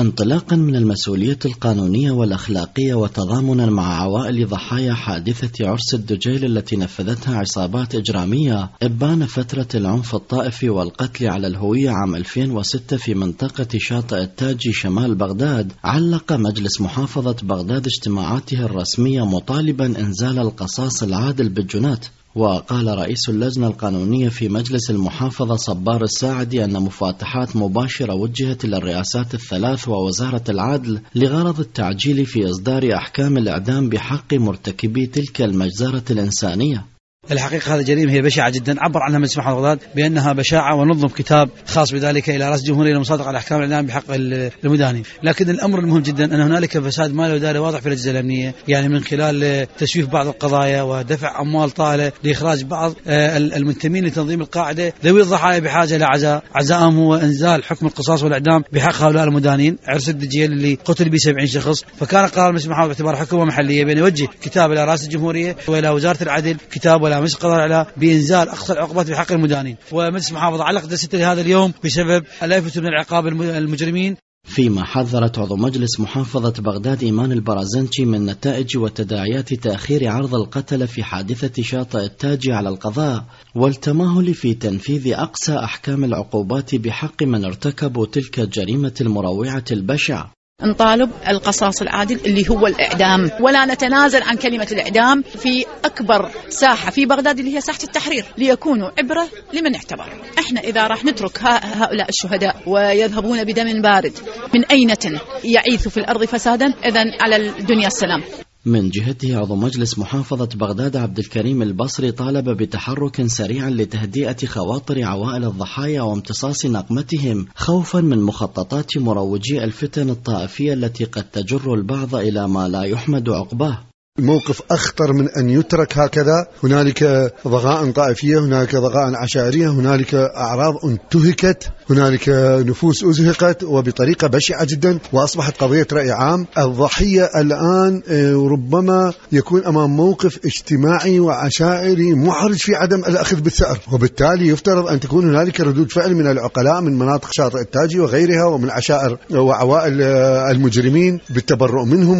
انطلاقا من المسؤولية القانونية والأخلاقية وتضامنا مع عوائل ضحايا حادثة عرس الدجيل التي نفذتها عصابات إجرامية إبان فترة العنف الطائفي والقتل على الهوية عام 2006 في منطقة شاطئ التاجي شمال بغداد، علق مجلس محافظة بغداد اجتماعاته الرسمية مطالبا إنزال القصاص العادل بالجنات. وقال رئيس اللجنة القانونية في مجلس المحافظة صبار الساعدي أن مفاتحات مباشرة وجهت إلى الرئاسات الثلاث ووزارة العدل لغرض التعجيل في إصدار أحكام الإعدام بحق مرتكبي تلك المجزرة الإنسانية. الحقيقة هذه جريمة هي بشعة جدا، عبر عنها مجلس محافظة بغداد بأنها بشاعة، ونظم كتاب خاص بذلك إلى رئاسة الجمهورية للمصادقة على أحكام الإعدام بحق المدانين. لكن الأمر المهم جدا أن هنالك فساد مالي وإداري واضح في الأجهزة الأمنية، يعني من خلال تسويف بعض القضايا ودفع أموال طائلة لإخراج بعض المنتمين لتنظيم القاعدة. ذوي الضحايا بحاجة إلى عزائهم هو إنزال حكم القصاص والإعدام بحق هؤلاء المدانين. عرس الدجيل اللي قتل به 70 شخص، فكان قرار مجلس المحافظة باعتبار حكومة محلية بأن يوجه كتاب إلى رئاسة الجمهورية وإلى وزارة العدل، كتاب ولا مجلس قضاء على بإنزال أقصى العقوبات بحق المدانين. ومجلس المحافظة علق جلسته لهذا اليوم بسبب لا يفتوا من العقاب المجرمين. فيما حذرت عضو مجلس محافظة بغداد إيمان البرازنجي من نتائج وتداعيات تأخير عرض القتلى في حادثة شاطئ التاجي على القضاء والتماهل في تنفيذ أقصى أحكام العقوبات بحق من ارتكبوا تلك الجريمة المروعة البشعة. نطالب القصاص العادل اللي هو الإعدام، ولا نتنازل عن كلمة الإعدام في أكبر ساحة في بغداد اللي هي ساحة التحرير، ليكونوا عبرة لمن اعتبر. احنا إذا راح نترك هؤلاء الشهداء ويذهبون بدم بارد من أينة يعيث في الأرض فسادا، إذن على الدنيا السلام. من جهته عضو مجلس محافظة بغداد عبد الكريم البصري طالب بتحرك سريع لتهدئة خواطر عوائل الضحايا وامتصاص نقمتهم خوفا من مخططات مروجي الفتن الطائفية التي قد تجر البعض إلى ما لا يحمد عقباه. الموقف أخطر من أن يترك هكذا. هنالك ضغائن طائفية، هنالك ضغائن عشائرية، هنالك أعراض انتهكت، هنالك نفوس أزهقت وبطريقة بشعة جدا، وأصبحت قضية رأي عام. الضحية الآن ربما يكون أمام موقف اجتماعي وعشائري محرج في عدم الأخذ بالثأر، وبالتالي يفترض أن تكون هنالك ردود فعل من العقلاء من مناطق شاطئ التاجي وغيرها ومن عشائر وعوائل المجرمين بالتبرؤ منهم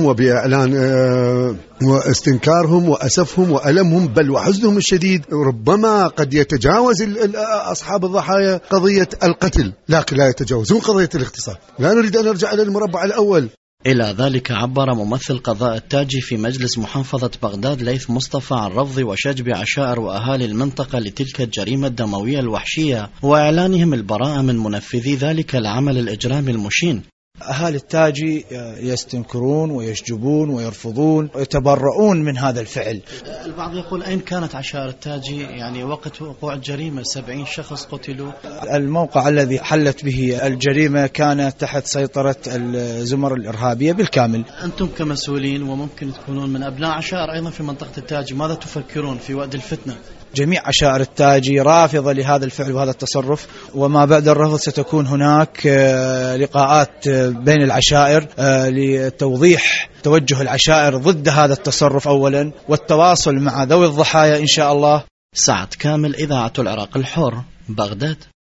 وبإعلان واستنكارهم وأسفهم وألمهم بل وحزنهم الشديد. ربما قد يتجاوز أصحاب الضحايا قضية القتل، لكن لا يتجاوزون قضية الاغتصاب. لا نريد أن نرجع إلى المربع الأول. إلى ذلك عبر ممثل قضاء التاجي في مجلس محافظة بغداد ليث مصطفى عن رفض وشجب عشائر وأهالي المنطقة لتلك الجريمة الدموية الوحشية وإعلانهم البراءة من منفذي ذلك العمل الإجرامي المشين. أهالي التاجي يستنكرون ويشجبون ويرفضون ويتبرؤون من هذا الفعل. البعض يقول أين كانت عشائر التاجي يعني وقت وقوع الجريمة؟ 70 شخص قتلوا. الموقع الذي حلت به الجريمة كان تحت سيطرة الزمر الإرهابية بالكامل. أنتم كمسؤولين وممكن تكونون من أبناء عشائر أيضا في منطقة التاجي، ماذا تفكرون في وقت الفتنة؟ جميع عشائر التاجي رافضة لهذا الفعل وهذا التصرف، وما بعد الرفض ستكون هناك لقاءات بين العشائر لتوضيح توجه العشائر ضد هذا التصرف أولا، والتواصل مع ذوي الضحايا إن شاء الله. سعد كامل، إذاعة العراق الحر، بغداد.